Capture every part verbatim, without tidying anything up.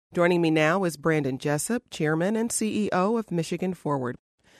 Joining me now is Brandon Jessup, Chairman and C E O of Michigan Forward.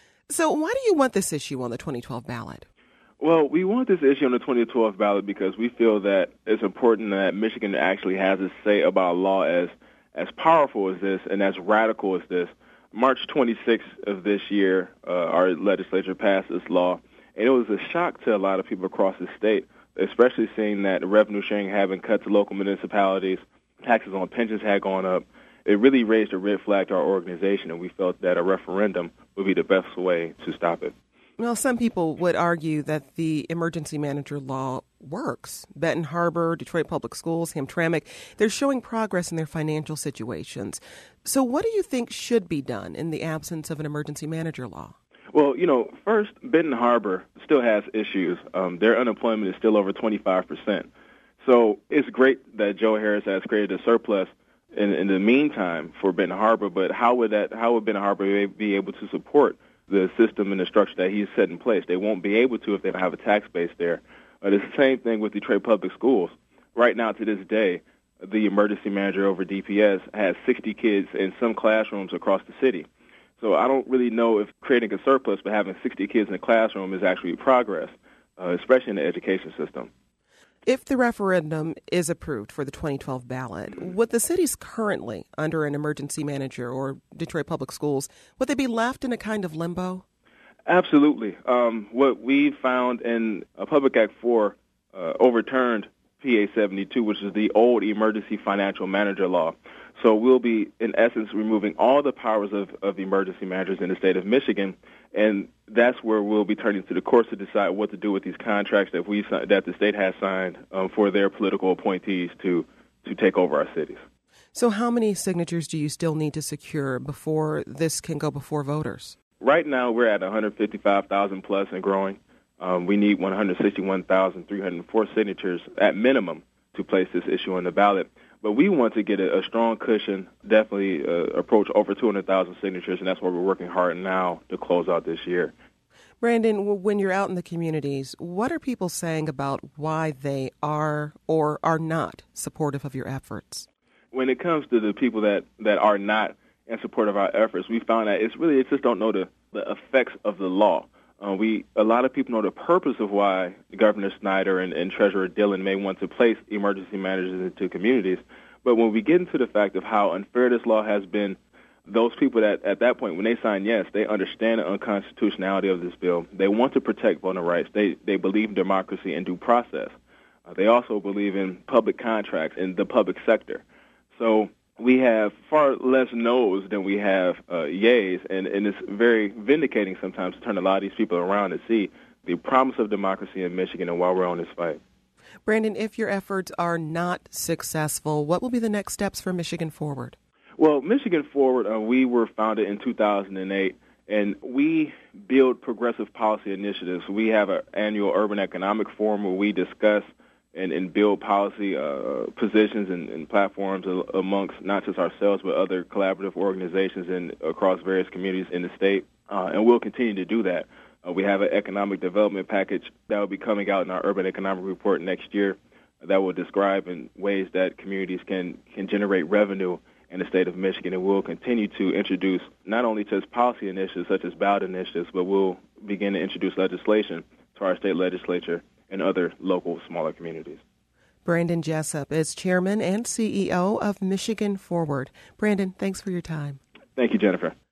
So why do you want this issue on the twenty twelve ballot? Well, we want this issue on the twenty twelve ballot because we feel that it's important that Michigan actually has a say about a law as as powerful as this and as radical as this. March twenty-sixth of this year, uh, our legislature passed this law, and it was a shock to a lot of people across the state, especially seeing that revenue sharing had been cut to local municipalities, taxes on pensions had gone up. It really raised a red flag to our organization, and we felt that a referendum would be the best way to stop it. Well, some people would argue that the emergency manager law works. Benton Harbor, Detroit Public Schools, Hamtramck, they're showing progress in their financial situations. So what do you think should be done in the absence of an emergency manager law? Well, you know, first, Benton Harbor still has issues. Um, their unemployment is still over twenty-five percent. So it's great that Joe Harris has created a surplus in, in the meantime for Benton Harbor, but how would that? How would Benton Harbor be able to support the system and the structure that he's set in place? They won't be able to if they don't have a tax base there. Uh, it's the same thing with Detroit Public Schools. Right now, to this day, the emergency manager over D P S has sixty kids in some classrooms across the city. So I don't really know if creating a surplus but having sixty kids in a classroom is actually progress, uh, especially in the education system. If the referendum is approved for the twenty twelve ballot, would the cities currently under an emergency manager or Detroit Public Schools, would they be left in a kind of limbo? Absolutely. Um, what we found in uh, Public Act four uh, overturned P A seventy-two, which is the old emergency financial manager law. So we'll be, in essence, removing all the powers of, of emergency managers in the state of Michigan, and that's where we'll be turning to the courts to decide what to do with these contracts that we that the state has signed um, for their political appointees to to take over our cities. So how many signatures do you still need to secure before this can go before voters? Right now, we're at one hundred fifty-five thousand plus and growing. Um, we need one hundred sixty-one thousand three hundred four signatures at minimum to place this issue on the ballot. But we want to get a, a strong cushion, definitely uh, approach over two hundred thousand signatures, and that's why we're working hard now to close out this year. Brandon, when you're out in the communities, what are people saying about why they are or are not supportive of your efforts? When it comes to the people that, that are not in support of our efforts, we found that it's really, it just don't know the, the effects of the law. Uh, we a lot of people know the purpose of why Governor Snyder and, and Treasurer Dillon may want to place emergency managers into communities. But when we get into the fact of how unfair this law has been, those people that at that point, when they sign yes, they understand the unconstitutionality of this bill. They want to protect voting rights. They they believe in democracy and due process. Uh, they also believe in public contracts in the public sector. So we have far less no's than we have uh, yays, and, and it's very vindicating sometimes to turn a lot of these people around and see the promise of democracy in Michigan and why we're on this fight. Brandon, if your efforts are not successful, what will be the next steps for Michigan Forward? Well, Michigan Forward, uh, we were founded in two thousand eight, and we build progressive policy initiatives. We have an annual urban economic forum where we discuss and, and build policy uh, positions and, and platforms amongst not just ourselves but other collaborative organizations in, across various communities in the state, uh, and we'll continue to do that. Uh, we have an economic development package that will be coming out in our urban economic report next year that will describe in ways that communities can, can generate revenue in the state of Michigan, and we'll continue to introduce not only just policy initiatives such as ballot initiatives, but we'll begin to introduce legislation to our state legislature and other local smaller communities. Brandon Jessup is Chairman and C E O of Michigan Forward. Brandon, thanks for your time. Thank you, Jennifer.